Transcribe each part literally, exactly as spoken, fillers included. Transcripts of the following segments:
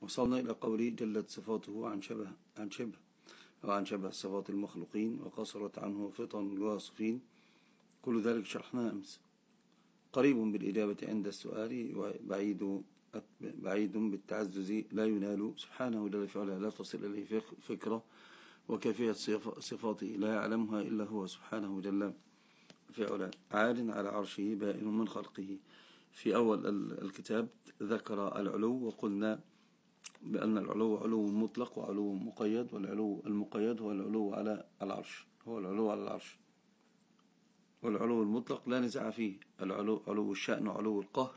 وصلنا إلى قوله جلت صفاته عن شبه عن شبه أو عن شبه صفات المخلوقين وقصرت عنه فطن الواصفين. كل ذلك شرحنا أمس، قريب بالإجابة عند السؤال وبعيد بعيد بالتعزز لا ينال. سبحانه جل وعلا لا تصل إليه فكرة، وكيفية صفاته لا يعلمها إلا هو سبحانه جل وعلا. عال على عرشه بائن من خلقه. في أول الكتاب ذكر العلو، وقلنا بأن العلو علو مطلق وعلو مقيد، والعلو المقيد هو العلو على العرش، هو العلو على العرش. والعلو المطلق لا نزاع فيه، العلو علو الشأن وعلو القهر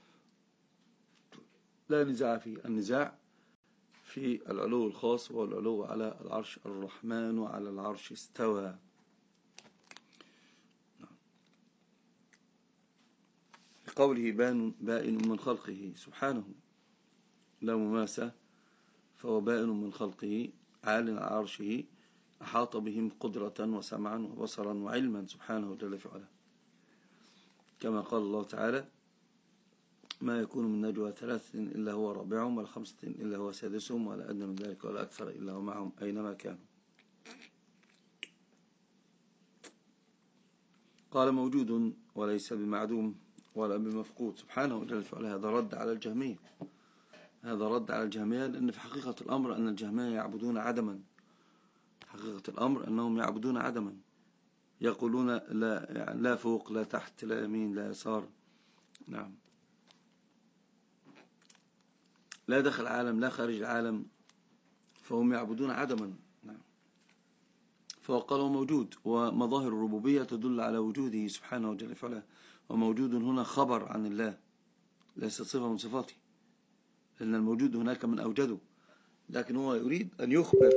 لا نزاع فيه. النزاع في العلو الخاص وهو العلو على العرش. الرحمن على العرش استوى. قوله بائن من خلقه سبحانه لا مماسة، فهو بائن من خلقه عال على عرشه، أحاط بهم قدرة وسمعا وبصرا وعلما سبحانه جل وعلا. كما قال الله تعالى: ما يكون من نجوى ثلاثة إلا هو رابعهم ولا خمسة إلا هو سادسهم ولا أدنى من ذلك ولا أكثر إلا هو معهم أينما كانوا. قال موجود وليس بمعدوم ولا بمفقود سبحانه جل وعلا. هذا رد على الجهمية، هذا رد على الجهمية، لأن في حقيقة الأمر أن الجهمية يعبدون عدما. حقيقة الأمر أنهم يعبدون عدما، يقولون لا, يعني لا فوق لا تحت لا يمين لا يسار. نعم، لا داخل العالم لا خارج العالم، فهم يعبدون عدما. نعم. فقال موجود، ومظاهر الربوبية تدل على وجوده سبحانه وجل وعلا. وموجود هنا خبر عن الله، ليس صفة من صفاته، لأن الموجود هناك من أوجده، لكن هو يريد أن يخبر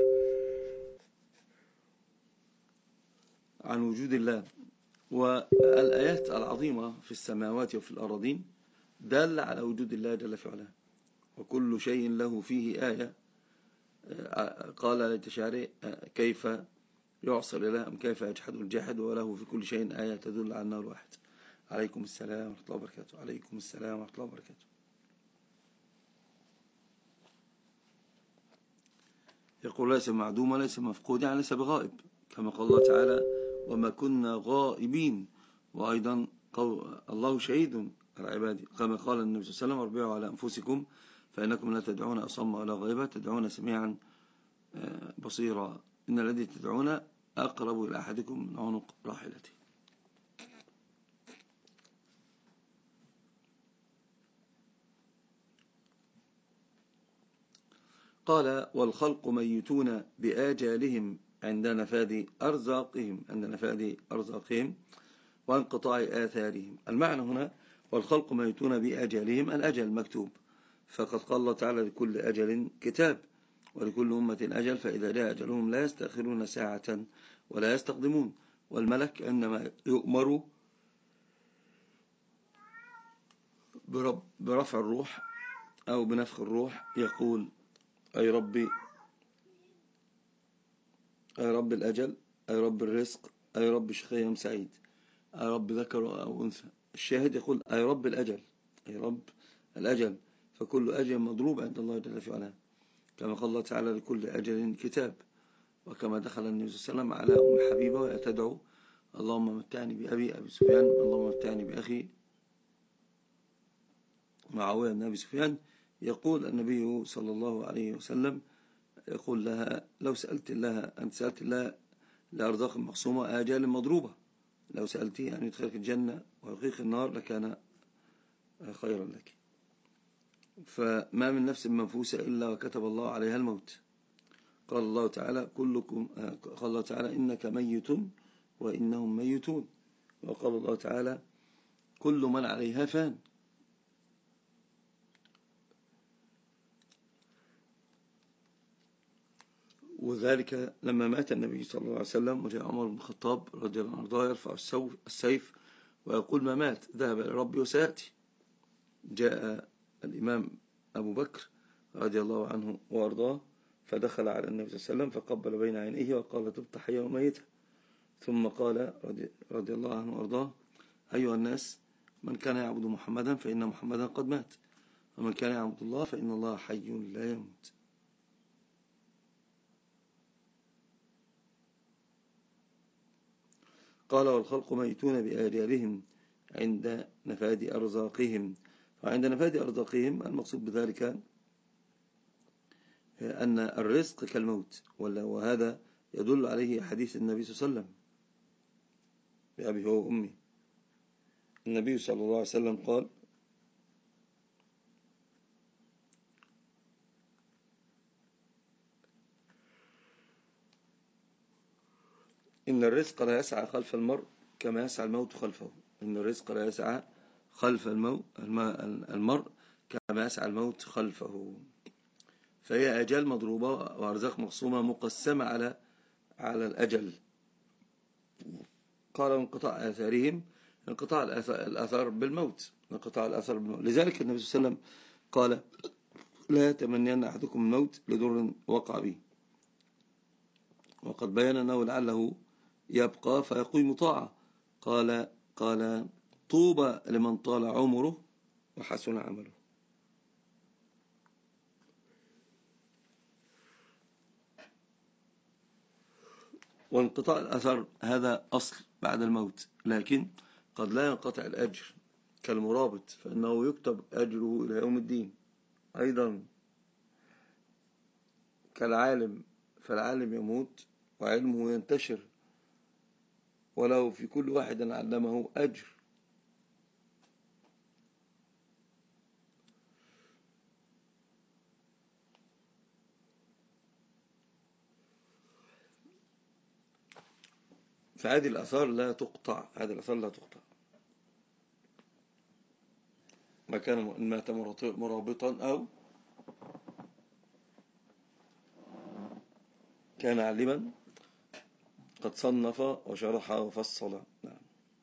عن وجود الله. والآيات العظيمة في السماوات وفي الأراضين دالة على وجود الله جل وعلا. وكل شيء له فيه آية. قال للتشارع: كيف يعصر إله أم كيف يجحد الجاحد وله في كل شيء آية تدل على أنه الواحد. عليكم السلام ورحمة الله وبركاته. عليكم السلام ورحمة الله وبركاته. يقول: ليس معدوم وليس مفقود، يعني ليس بغائب، كما قال الله تعالى: وما كنا غائبين. وأيضا الله شهيد على عباده، كما قال النبي صلى الله عليه وسلم: اربعوا على أنفسكم فإنكم لا تدعون أصم ولا غائبا، تدعون سميعا بصيرا، إن الذي تدعون أقرب إلى أحدكم من عنق راحلته. قال: والخلق ميتون بآجالهم عند نفاذ أرزاقهم عند نفاذ أرزاقهم وانقطاع آثارهم. المعنى هنا: والخلق ميتون بآجالهم، الأجل مكتوب، فقد قال الله تعالى: لكل أجل كتاب ولكل أمة أجل فإذا جاء أجلهم لا يستأخرون ساعة ولا يستقدمون. والملك عندما يؤمر برفع الروح أو بنفخ الروح يقول: أي ربي، أي رب الأجل، أي رب الرزق، أي رب شقي أم سعيد، أي رب ذكر أو أنثى. الشاهد يقول: أي رب الأجل، أي رب الأجل، فكل أجل مضروب عند الله جل وعلا، كما قال الله تعالى: لكل أجل كتاب. وكما دخل النبي صلى الله عليه وسلم على أم حبيبة وهي تدعو: اللهم متعني بأبي أبي سفيان، اللهم متعني بأخي معاوية بن أبي سفيان. يقول النبي صلى الله عليه وسلم، يقول لها: لو سألت الله أن سألت الله لأرزاق مقسومة آجال مضروبة، لو سألتي أن يدخلك الجنة ويقيك النار لكان خيرا لك. فما من نفس منفوسة إلا وكتب الله عليها الموت. قال الله تعالى: كلكم قال الله تعالى: إنك ميت وإنهم ميتون. وقال الله تعالى: كل من عليها فان. وذلك لما مات النبي صلى الله عليه وسلم وجاء عمر بن الخطاب رضي الله عنه يرفع السيف ويقول: ما مات، ذهب إلى ربي وسيأتي. جاء الإمام أبو بكر رضي الله عنه وأرضاه فدخل على النبي صلى الله عليه وسلم فقبل بين عينيه وقال: تبت حيا وميتا. ثم قال رضي, رضي الله عنه وأرضاه: أيها الناس، من كان يعبد محمدا فإن محمدا قد مات، ومن كان يعبد الله فإن الله حي لا يموت. قال والخلق ميتون بآجالهم عند نفاد أرزاقهم. وعند نفاد أرزاقهم المقصود بذلك أن الرزق كالموت، وهذا يدل عليه حديث النبي صلى الله عليه وسلم بأبي هو وأمي. النبي صلى الله عليه وسلم قال إن الرزق لا يسعى خلف المرء كما يسعى الموت خلفه. إن الرزق لا يسعى خلف المرء كما يسعى الموت خلفه. فهي أجال مضروبة وأرزاق مقسومة مقسمة على على الأجل. قال انقطاع آثارهم، انقطاع الآثار بالموت، انقطاع الآثار بالموت. لذلك النبي صلى الله عليه وسلم قال لا يتمنين أحدكم الموت لضر وقع به، وقد بين أنه لعله يبقى فيقوم طاعة. قال قال طوبى لمن طال عمره وحسن عمله. وانقطاع الأثر هذا أصل بعد الموت، لكن قد لا ينقطع الأجر كالمرابط، فإنه يكتب أجره إلى يوم الدين. أيضا كالعالم، فالعالم يموت وعلمه ينتشر، ولو في كل واحد علمه أجر. فهذه الأثار لا تقطع، هذه الأثار لا تقطع. ما كان مات مرابطا أو كان عالما قد صنف وشرح وفصل. نعم.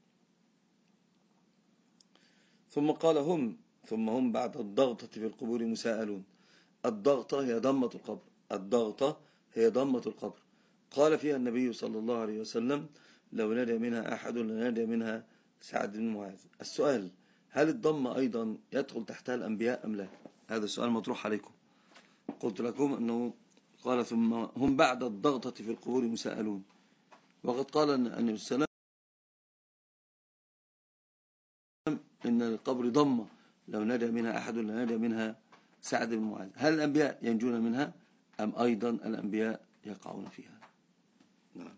ثم قال هم ثم هم بعد الضغطة في القبور مساءلون. الضغطة هي ضمة القبر، الضغطة هي ضمة القبر. قال فيها النبي صلى الله عليه وسلم لو نادى منها أحد لنادى منها سعد بن معاذ. السؤال: هل الضمة أيضا يدخل تحتها الأنبياء أم لا؟ هذا السؤال مطروح عليكم. قلت لكم أنه قال ثم هم بعد الضغطة في القبور مساءلون، وقد قال النبي صلى الله عليه وسلم إن القبر ضمة لو نادى منها أحد لنادى منها سعد بن معاذ. هل الأنبياء ينجون منها أم أيضا الأنبياء يقعون فيها؟ نعم.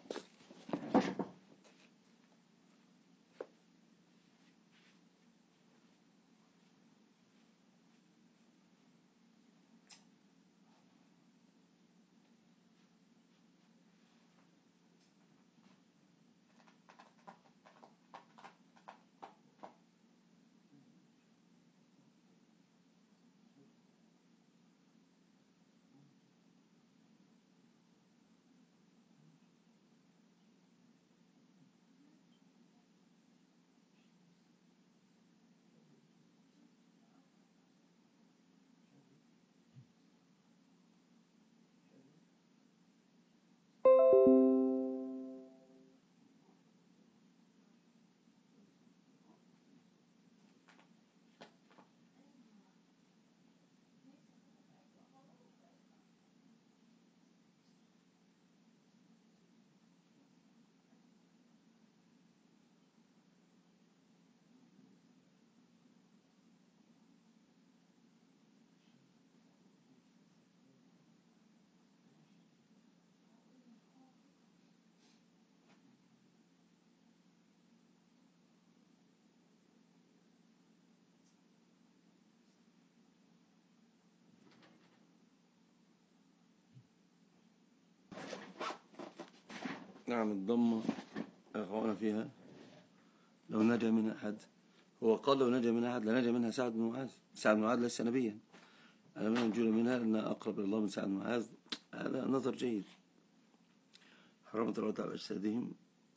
نعم الضمة يقعون فيها لو نجا من أحد. هو قال لو نجا من أحد لنجا منها سعد بن معاذ. سعد بن معاذ ليس نبيا، أنا من ينجون منها لأن أقرب إلى الله من سعد بن معاذ. هذا نظر جيد. حرمت الله على أجسادهم.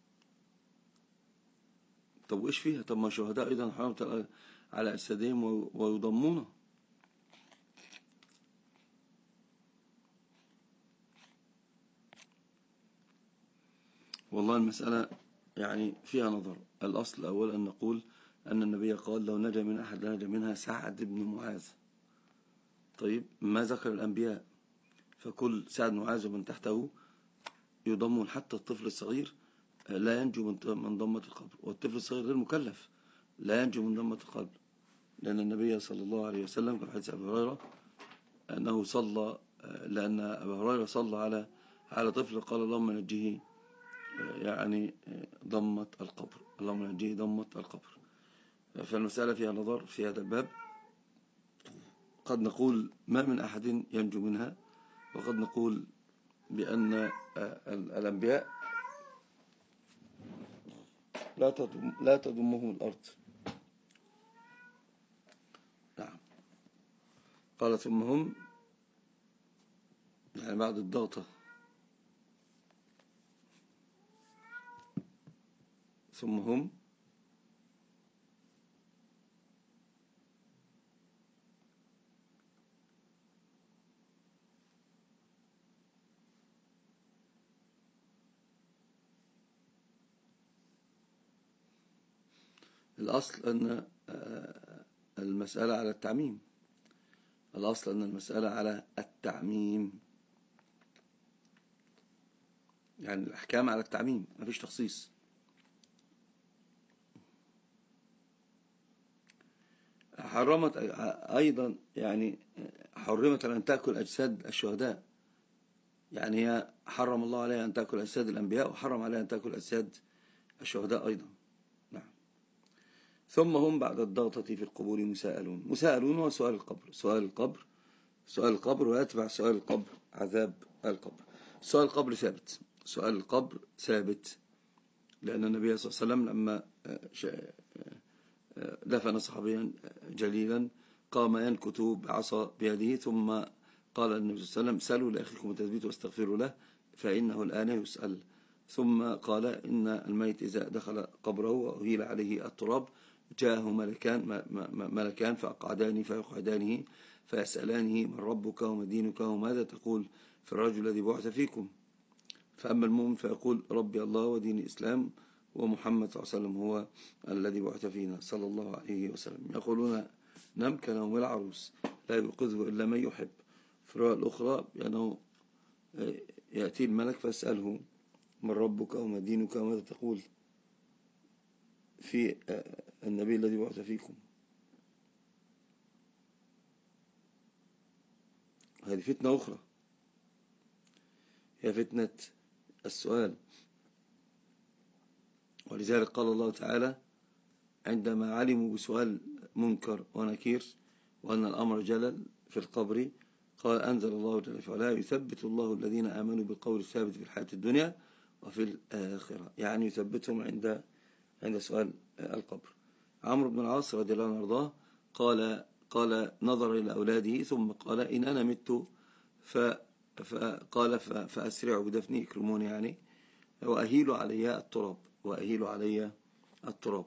طب وإيش فيها؟ طب ما شهداء أيضا حرمت على أجسادهم ويضمونه. والله المسألة يعني فيها نظر. الأصل الأول أن نقول أن النبي قال لو نجا من أحد نجا منها سعد بن معاذ. طيب ما ذكر الأنبياء، فكل سعد بن معاذ ومن تحته يضمون، حتى الطفل الصغير لا ينجو من ضمة القبر، والطفل الصغير غير مكلف لا ينجو من ضمة القبر، لأن النبي صلى الله عليه وسلم في حديث أبي هريرة أنه صلى، لأن أبا هريرة صلى على على طفل قال اللهم نجيه يعني ضمة القبر، اللهم نجيه ضمة القبر. فالمسألة فيها نظر في هذا الباب، قد نقول ما من أحد ينجو منها، وقد نقول بأن الأنبياء لا تضم لا تضمهم الأرض. نعم. قال ثم هم، يعني بعد الضغطة، ثم هم الأصل أن المسألة على التعميم، الأصل أن المسألة على التعميم، يعني الأحكام على التعميم ما فيش تخصيص. حرمت أيضا، يعني حرمت أن تأكل أجساد الشهداء، يعني هي حرم الله عليها أن تأكل أجساد الأنبياء، وحرم عليها أن تأكل أجساد الشهداء أيضا. نعم. ثم هم بعد الضغطة في القبور مساءلون. مساءلون هو سؤال القبر، سؤال القبر سؤال القبر ويتبع سؤال القبر عذاب القبر. سؤال القبر ثابت، سؤال القبر ثابت، لأن النبي صلى الله عليه وسلم لما دفن صحابيا جليلا قام ينكت بعصا بيده، ثم قال النبي صلى الله عليه وسلم سلوا لأخيكم التثبيت واستغفروا له فإنه الآن يسأل. ثم قال إن الميت إذا دخل قبره وأهيل عليه التراب جاءه ملكان ملكان فأقعدانه فيقعدانه فيسألانه من ربك وما دينك وماذا تقول في الرجل الذي بعث فيكم؟ فأما المؤمن فيقول ربي الله ودين الإسلام ومحمد صلى الله عليه وسلم هو الذي بعث فينا صلى الله عليه وسلم. يقولون نم كنوم العروس لا يوقظه إلا من يحب. في الرواية الأخرى بأنه يأتي الملك فيسأله من ربك وما دينك وماذا تقول في النبي الذي بعث فيكم. هذه فتنة أخرى، هي فتنة السؤال. ولذلك قال الله تعالى عندما علموا بسؤال منكر ونكير وأن الأمر جلل في القبر قال أنزل الله جل وعلا يثبت الله الذين آمنوا بالقول الثابت في الحياة الدنيا وفي الآخرة، يعني يثبتهم عند عند سؤال القبر. عمرو بن العاص رضي الله عنه وارضاه قال قال نظر إلى أولاده ثم قال إن أنا مت فقال فأسرعوا بدفني يكرموني، يعني وأهيلوا علي التراب وأهيلوا علي التراب.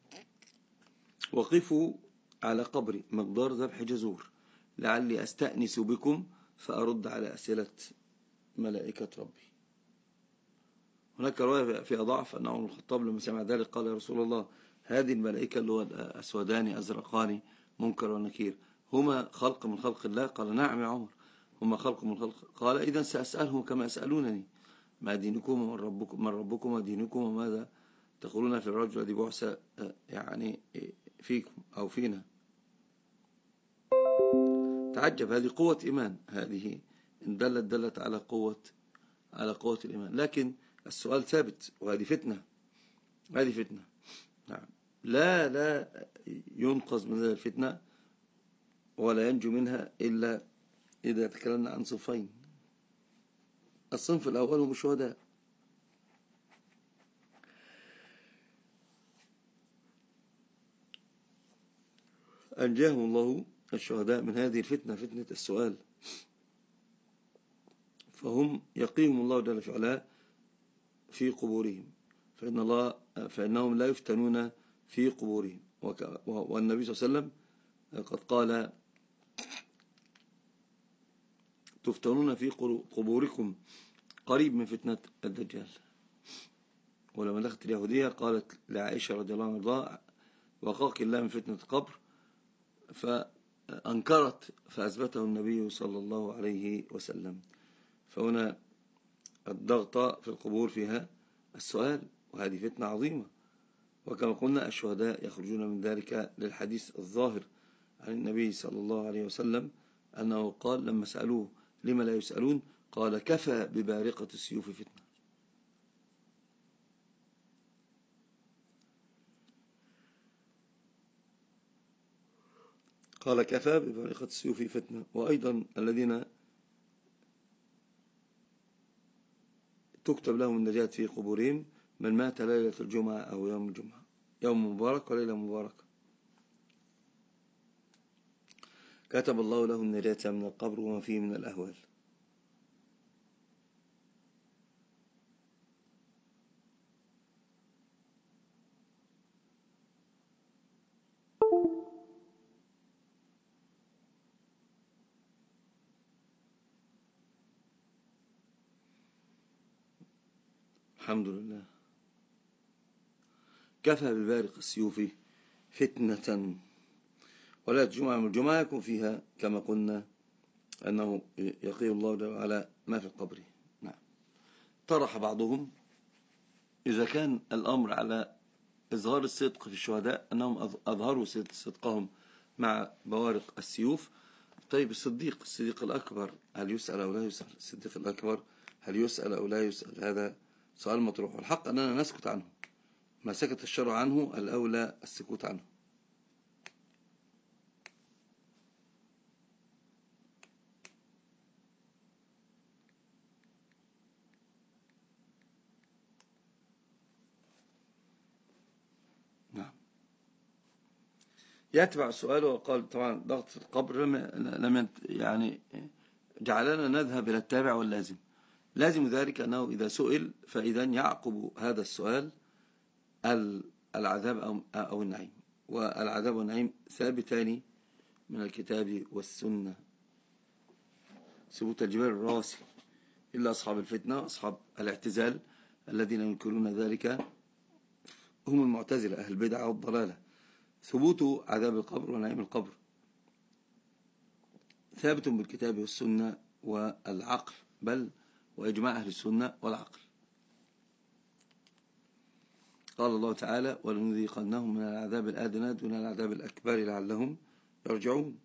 وقفوا على قبري مقدار ذبح جزور لعلي أستأنس بكم فأرد على أسئلة ملائكة ربي. هناك رواية في ضعف أن عمر بن الخطاب لما سمع ذلك قال يا رسول الله هذه الملائكة اللي هو أسودان أزرقان منكر ونكير هما خلق من خلق الله؟ قال نعم يا عمر هما خلق من خلق. قال إذا سأسألهم كما يسألونني ما دينكم ومن ربكم من ربكم ودينكم وماذا تقولون في الرجل الذي بعث يعني فيكم أو فينا. تعجب، هذه قوة إيمان، هذه إن دلت دلت على قوة على قوة الإيمان. لكن السؤال ثابت، وهذه فتنة، هذه فتنة. نعم. لا لا ينقذ من هذه الفتنة ولا ينجو منها إلا إذا تكلمنا عن صنفين. الصنف الأول هم الشهداء، أنجاهم الله الشهداء من هذه الفتنة، فتنة السؤال، فهم يقيهم الله جل وعلا في قبورهم، فإن الله فإنهم لا يفتنون في قبورهم. والنبي صلى الله عليه وسلم قد قال تفتنون في قبوركم قريب من فتنة الدجال. ولما دخلت اليهودية قالت لعائشة رضي الله عنها وقاك الله من فتنة القبر، فأنكرت فأثبته النبي صلى الله عليه وسلم. فهنا الضغط في القبور فيها السؤال، وهذه فتنة عظيمة. وكما قلنا الشهداء يخرجون من ذلك للحديث الظاهر عن النبي صلى الله عليه وسلم أنه قال لما سألوه لما لا يسألون قال كفى ببارقة السيوف فتنة. قال كفى ببارقة السيوف فتنة. وأيضا الذين تكتب لهم النجاة في قبورهم من مات ليلة الجمعة أو يوم الجمعة، يوم مبارك وليلة مباركة، كتب الله له النجاة من القبر وما فيه من الأهوال. الحمد لله. كفى ببارق السيوف فتنة. ولا الجمعة من الجمعة يكون فيها كما قلنا أنه يقي الله جل وعلا ما في القبر. نعم. طرح بعضهم إذا كان الأمر على إظهار الصدق في الشهداء أنهم أظهروا صدقهم مع بوارق السيوف، طيب الصديق الصديق الأكبر هل يسأل أو لا يسأل؟ الصديق الأكبر هل يسأل أو لا يسأل؟ هذا سؤال مطروح، والحق أننا نسكت عنه. ما سكت الشرع عنه الأولى السكوت عنه. نعم. يتبع السؤال وقال طبعا ضغط القبر لم يعني جعلنا نذهب إلى التابع واللازم. لازم ذلك أنه إذا سئل فإذا يعقب هذا السؤال العذاب أو النعيم، والعذاب والنعيم ثابتان من الكتاب والسنة ثبوت الجبال الراسي، إلا أصحاب الفتنة أصحاب الاعتزال الذين ينكرون ذلك هم المعتزلة أهل البدع والضلالة. ثبوت عذاب القبر ونعيم القبر ثابت بالكتاب والسنة والعقل، بل وإجماع أهل السنة والعقل. قال الله تعالى ولنذيقنهم من العذاب الأدنى دون العذاب الأكبر لعلهم يرجعون.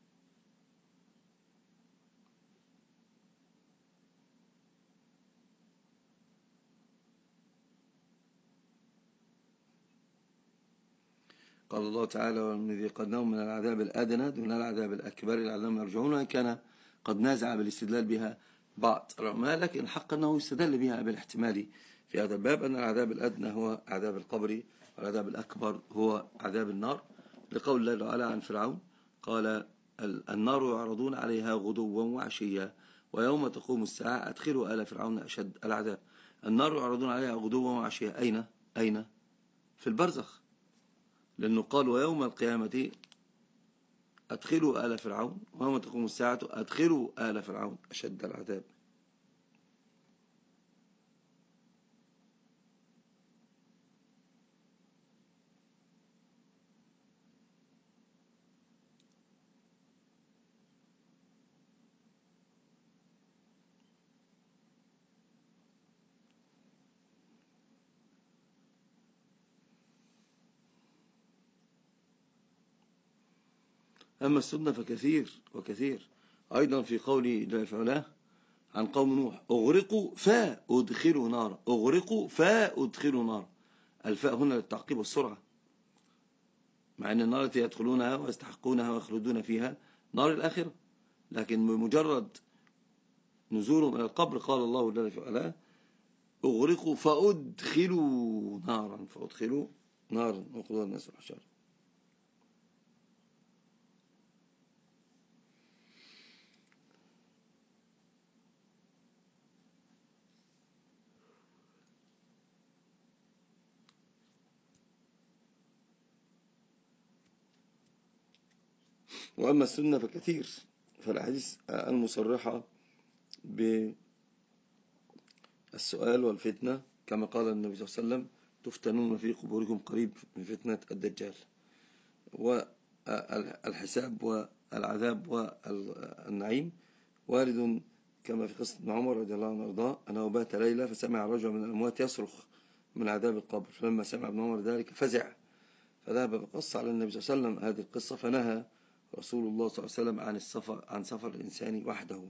قال الله تعالى ولنذيقنهم من العذاب الأدنى دون العذاب الأكبر لعلهم يرجعون، وإن كان قد نازع بالاستدلال بها بعض العلماء، لكن الحق أنه يستدل بها بالاحتمال في هذا الباب أن العذاب الأدنى هو عذاب القبر والعذاب الأكبر هو عذاب النار، لقول الله تعالى عن فرعون قال النار يعرضون عليها غدوا وعشيا ويوم تقوم الساعة أدخلوا آل فرعون أشد العذاب. النار يعرضون عليها غدوا وعشيا أين؟ أين؟ في البرزخ، لأنه قال ويوم القيامة أدخلوا آل فرعون ويوم تقوم الساعة أدخلوا آل فرعون أشد العذاب. أما السنة فكثير وكثير. أيضا في قوله جل في علاه عن قوم نوح أغرقوا فأدخلوا نارا، أغرقوا فأدخلوا نارا، الفاء هنا للتعقيب والسرعة، مع أن النار التي يدخلونها ويستحقونها ويخلدون فيها نار الآخرة، لكن بمجرد نزولهم إلى القبر قال الله جل في علاه أغرقوا فأدخلوا نارا، فأدخلوا نارا وقضوا الناس والحشر. وأما السنة فكثير، فالحديث المصرحة بالسؤال والفتنة كما قال النبي صلى الله عليه وسلم تفتنون في قبوركم قريب من فتنة الدجال. والحساب والعذاب والنعيم وارد كما في قصة ابن عمر رضي الله عنه وارضاه أنه بات ليلة فسمع رجل من الأموات يصرخ من عذاب القبر، فلما سمع ابن عمر ذلك فزع، فذهب بقص على النبي صلى الله عليه وسلم هذه القصة، فنهى رسول الله صلى الله عليه وسلم عن السفر عن سفر الإنسان وحده.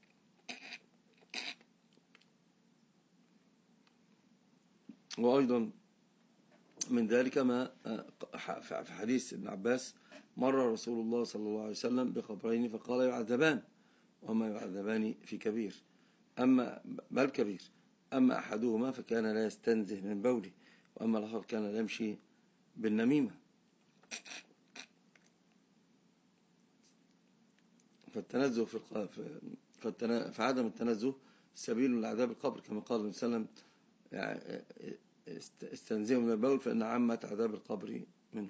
وأيضا من ذلك ما في حديث ابن عباس مر رسول الله صلى الله عليه وسلم بقبرين فقال يعذبان وما يعذبان في كبير، أما بل كبير، أما أحدهما فكان لا يستنزه من بوله، وأما الآخر كان لا يمشي بالنميمة. فالتنزه في فعدم التنزه سبيل لعذاب القبر، كما قال النبي صلى الله عليه وسلم استنزهوا من البول فإن عامة عذاب القبر منه.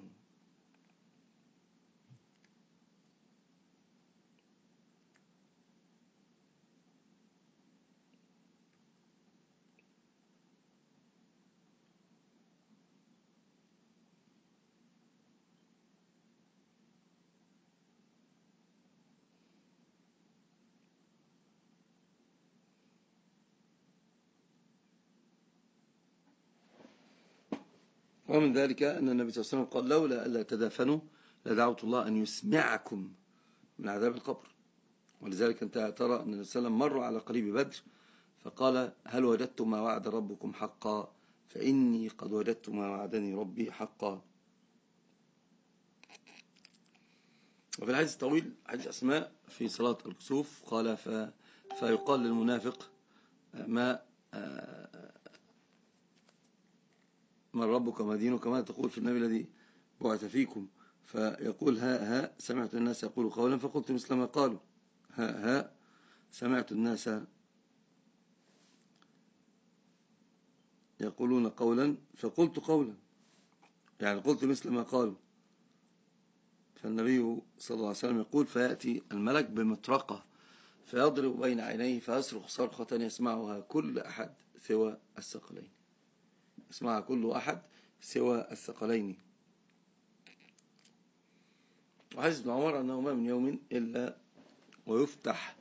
ومن ذلك أن النبي صلى الله عليه وسلم قال لولا ألا تدافنوا لدعوت الله أن يسمعكم من عذاب القبر. ولذلك أنت ترى أن النبي صلى الله عليه وسلم مر على قريب بدر فقال هل وجدتم ما وعد ربكم حقا فإني قد وجدت ما وعدني ربي حقا. وفي الحديث الطويل حديث أسماء في صلاة الكسوف قال ف... فيقال للمنافق ما من ربك وما دينك كما تقول في النبي الذي بعث فيكم، فيقول ها ها سمعت الناس يقولوا قولا فقلت مثل ما قالوا، ها ها سمعت الناس يقولون قولا فقلت قولا، يعني قلت مثل ما قالوا. فالنبي صلى الله عليه وسلم يقول فيأتي الملك بمطرقة فيضرب بين عينيه فيصرخ صرخة يسمعها كل أحد سوى الثقلين، يسمعها كل أحد سوى الثقلين. وحديث ابن عمر أنه ما من يوم إلا ويفتح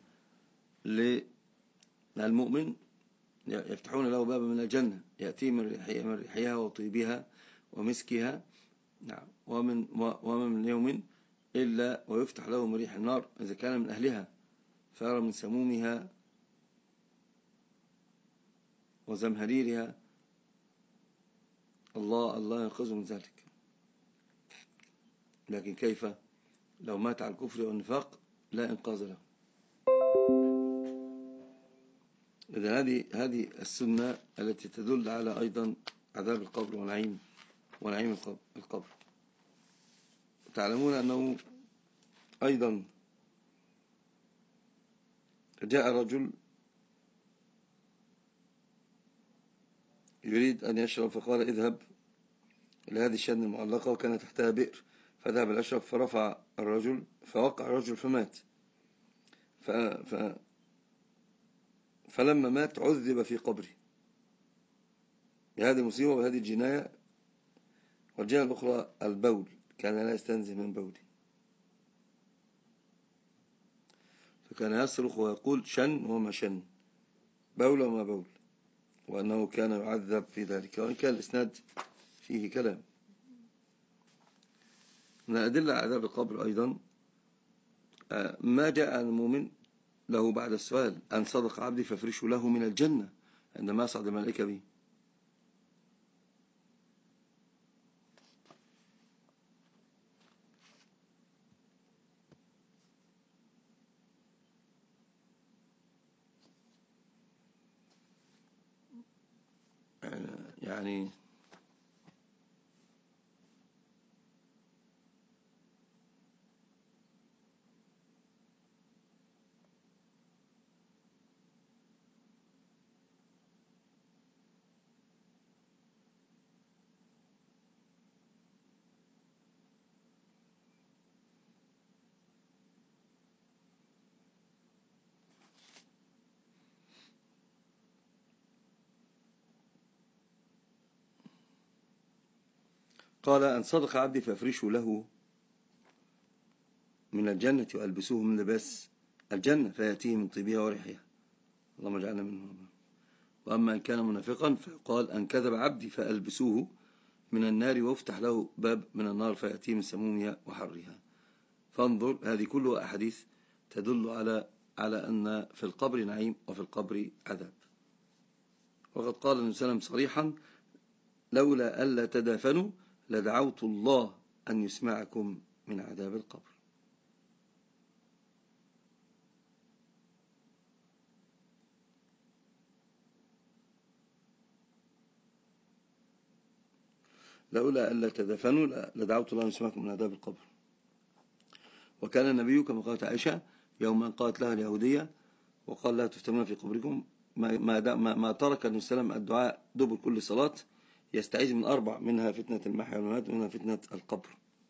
للمؤمن يفتحون له بابا من الجنة يأتي من ريحها وطيبها ومسكها، نعم، ومن وما من يوم إلا ويفتح له من ريح النار إذا كان من أهلها فيرى من سمومها وزمهريرها. الله الله ينقذه من ذلك. لكن كيف لو مات على الكفر والنفاق لا إنقاذ له. إذن هذه هذه السنة التي تدل على أيضا عذاب القبر ونعيم ونعيم القبر. تعلمون أنه أيضا جاء رجل يريد أن يشرب فقال اذهب إلى هذه الشن المعلقة وكان تحتها بئر، فذهب الأشرب فرفع الرجل فوقع الرجل فمات. ف... ف... فلما مات عذب في قبره بهذه المصيبة وهذه الجناية. والجهة الأخرى البول كان لا يستنزه من بوله، فكان يصرخ ويقول شن وما شن بول وما بول، وأنه كان يعذب في ذلك، وإن كان الإسناد فيه كلام. من أدلة عذاب القبر أيضا ما جاء المؤمن له بعد السؤال أن صدق عبدي فافرشوا له من الجنة عندما يصعد الملائكة به. يعني قال أن صدق عبدي فافرشوا له من الجنة وألبسوه من لباس الجنة فيأتيه من طيبها وريحها، اللهم اجعلنا منهم. وأما إن كان منافقا فقال أن كذب عبدي فألبسوه من النار وافتح له باب من النار فيأتيه من سمومها وحرها. فانظر، هذه كلها أحاديث تدل على على أن في القبر نعيم وفي القبر عذاب. وقد قال النبي صلى الله عليه وسلم صريحا: لولا ألا تدافنوا لدعوت الله أن يسمعكم من عذاب القبر. لولا ألا تدافنوا لدعوت الله أن يسمعكم من عذاب القبر. وكان النبي كما قالت عائشة يوم أن قالت لها اليهودية وقال لها تفتنون في قبركم ما, ما, ما ترك النبي صلى الله عليه وسلم الدعاء دبر كل صلاة يستعيذ من أربع، منها فتنة المحيا والممات ومنها فتنة القبر.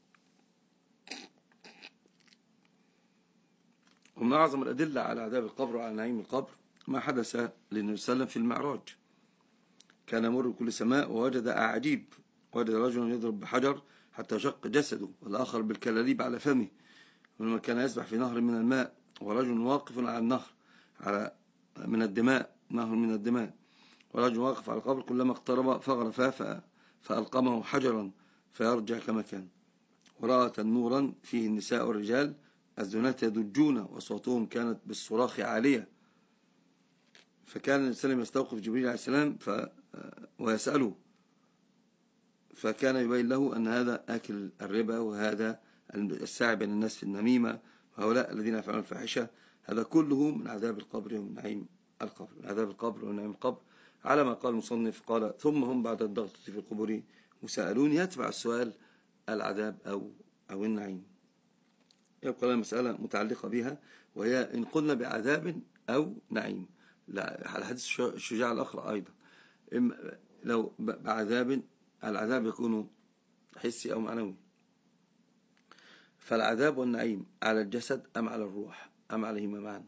ومن أعظم الأدلة على عذاب القبر وعلى نعيم القبر ما حدث للنبي صلى الله عليه وسلم في المعراج. كان يمر بكل سماء ووجد أعجيب، وجد رجلا يضرب بحجر حتى شق جسده، والآخر بالكلاليب على فمه، ولما كان يسبح في نهر من الماء، ورجل واقف على النهر على من الدماء، نهر من الدماء، ورجل واقف على القبر كلما اقترب فغرفا فألقمه حجرا فيرجع كما كان. ورأى تنورا فيه النساء والرجال الزنات يدجون وصوتهم كانت بالصراخ عالية، فكان النبي صلى الله عليه وسلم يستوقف جبريل عليه السلام ف... ويسأله، فكان يبين له أن هذا آكل الربا، وهذا الساعي بين الناس في النميمة، وهؤلاء الذين يفعلون الفاحشة، هذا كله من عذاب القبر ومن نعيم القبر، من عذاب القبر ومن نعيم القبر، على ما قال المصنف قال: ثم هم بعد الضغط في القبور مساءلون، يتبع السؤال العذاب أو أو النعيم. يبقى لنا مسألة متعلقة بها، وهي إن قلنا بعذاب أو نعيم، لا على حديث الشجاع الأخرى أيضا، لو بعذاب، العذاب يكون حسي أو معنوي. فالعذاب والنعيم على الجسد أم على الروح أم عليهما معا؟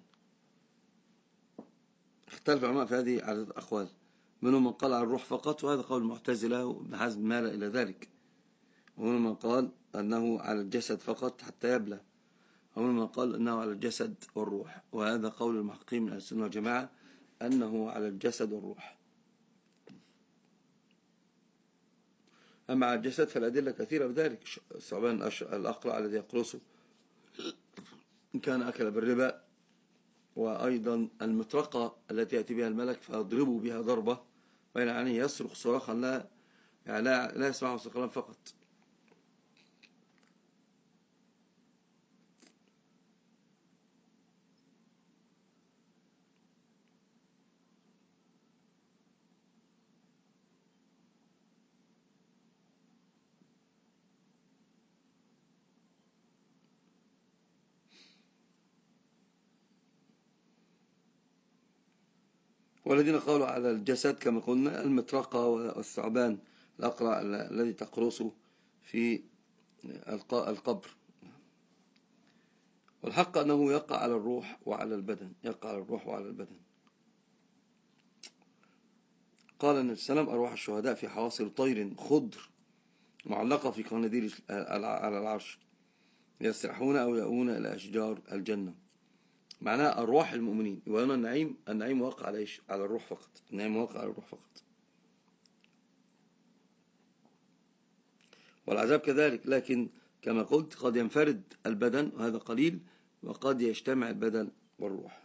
اختلف العلماء في هذه على الأقوال، منهم من قال على الروح فقط، وهذا قول المعتزلة وابن حزم مال إلى ذلك، ومنهم من قال أنه على الجسد فقط حتى يبلى، ومنهم من قال أنه على الجسد والروح، وهذا قول المحققين من أهل السنة والجماعة أنه على الجسد والروح. أما على الجسد فالأدلة كثيرة بذلك، الثعبان الأقرع الذي يقرصه إن كان أكل بالربا، وأيضا المطرقة التي يأتي بها الملك فيضربوا بها ضربة ويعني يصرخ صراخا لا يعني لا, لا يسمعه صقلان فقط. والذين قالوا على الجسد كما قلنا المطرقة والثعبان الأقرع الذي تقرصه في القبر. والحق أنه يقع على الروح وعلى البدن، يقع على الروح وعلى البدن. قال النبي صلى الله عليه وسلم: أرواح الشهداء في حواصل طير خضر معلقة في قناديل على العرش يسرحون أو يأوون إلى أشجار الجنة. معناها أرواح المؤمنين. وهنا النعيم، النعيم واقع على إيش؟ على الروح فقط. النعيم واقع على الروح فقط. والعذاب كذلك، لكن كما قلت قد ينفرد البدن وهذا قليل، وقد يجتمع البدن والروح.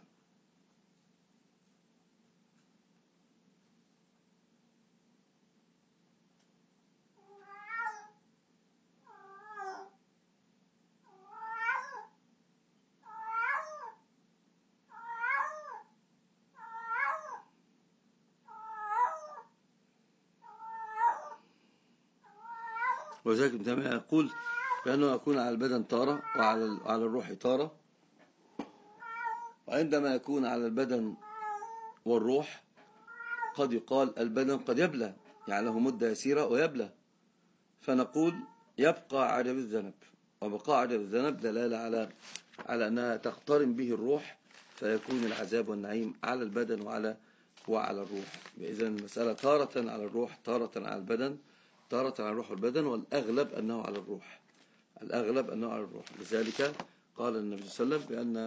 وذلك ابن تيمية يقول بأنه يكون على البدن تارة وعلى على الروح تارة، وعندما يكون على البدن والروح قد يقال البدن قد يبلى، يعني له مدة يسيرة ويبلى، فنقول يبقى عجب الذنب. وبقاء عجب الذنب دلالة على على أنها تقترن به الروح، فيكون العذاب والنعيم على البدن وعلى وعلى الروح. إذن المسألة تارة على الروح، تارة على البدن، تارة على الروح والبدن، والأغلب أنه على الروح، الأغلب أنه على الروح. لذلك قال النبي صلى الله عليه وسلم بأن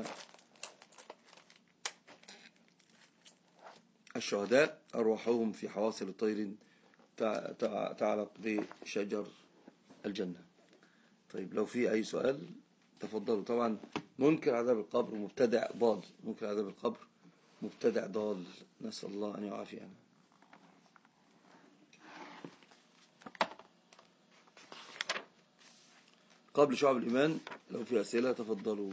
الشهداء أرواحهم في حواصل طير تعلق بشجر الجنة. طيب لو في أي سؤال تفضلوا. طبعا منكر عذاب القبر مبتدع ضال، منكر عذاب القبر مبتدع ضال، نسأل الله أن يعافينا. قبل شعب الإيمان لو في أسئلة تفضلوا.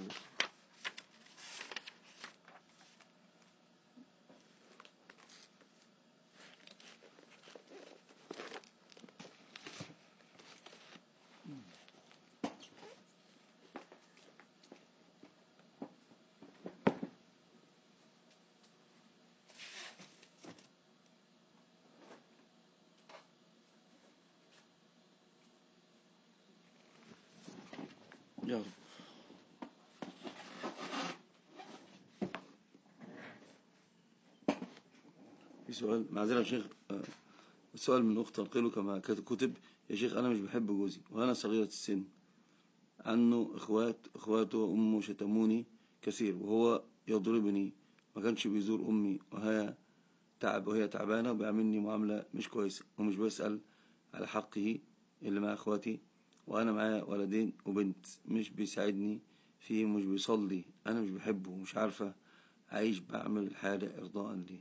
يا رب. في سؤال معذرة يا شيخ، السؤال من أخت تنقله كما كتب: يا شيخ أنا مش بحب جوزي وأنا صغيرة السن، عنه إخوات إخواته وأمه شتموني كثير وهو يضربني، ما كانش بيزور أمي وهي تعب وهي تعبانة وبيعملني معاملة مش كويسة ومش بيسأل على حقه اللي مع إخواتي، وأنا معايا ولدين وبنت مش بيساعدني فيه ومش بيصلي، أنا مش بحبه ومش عارفة أعيش، بعمل الحاجة إرضاء لي.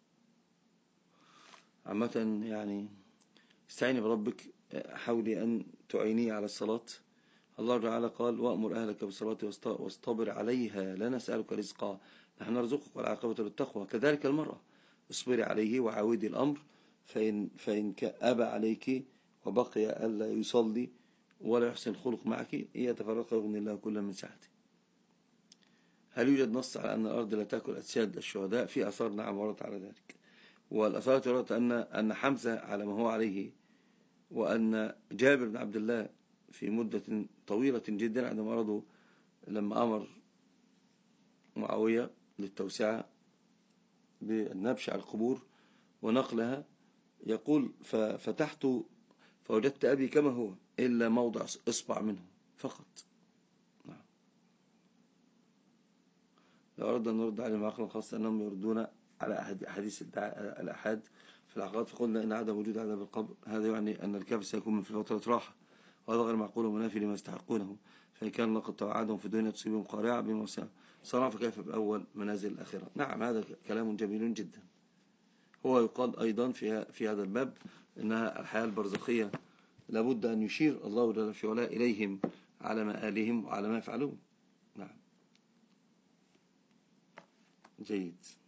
عامة يعني استعيني بربك، حاولي أن تعيني على الصلاة. الله تعالى قال: وأمر أهلك بالصلاة واصطبر عليها لا نسألك رزقا نحن نرزقك والعاقبة للتقوى. كذلك المرأة اصبري عليه وعاودي الأمر، فإن, فإن أبى عليك وبقي ألا يصلي ولا يحسن الخلق معك يتفرق يغني الله كل من سعته. هل يوجد نص على أن الأرض لا تأكل أجساد الشهداء؟ في أثار نعم ورد على ذلك، والأثار ورد أن أن حمزة على ما هو عليه، وأن جابر بن عبد الله في مدة طويلة جدا عندما أرادوا لما أمر معاوية للتوسعة بالنبش على القبور ونقلها، يقول: ففتحت فوجدت أبي كما هو إلا موضع إصبع منه فقط. نعم. لو أردنا أن نرد على معقل خاصة أنهم يردون على أحاديث الأحاد في العقائد، فقلنا إن عدم وجود عذاب القبر هذا يعني أن الكافر سيكون من في فترة راحة، وهذا غير معقول ومنافي لما يستحقونه، فإن كان لقد توعدهم في الدنيا تصيبهم قارعة بما صنع فكيف بأول منازل الآخرة. نعم هذا كلام جميل جدا. هو يقال أيضا في في هذا الباب إنها الحياة البرزخية لابد أن يشير الله جل في علاه إليهم على مآلهم وعلى ما يفعلون. نعم جيد.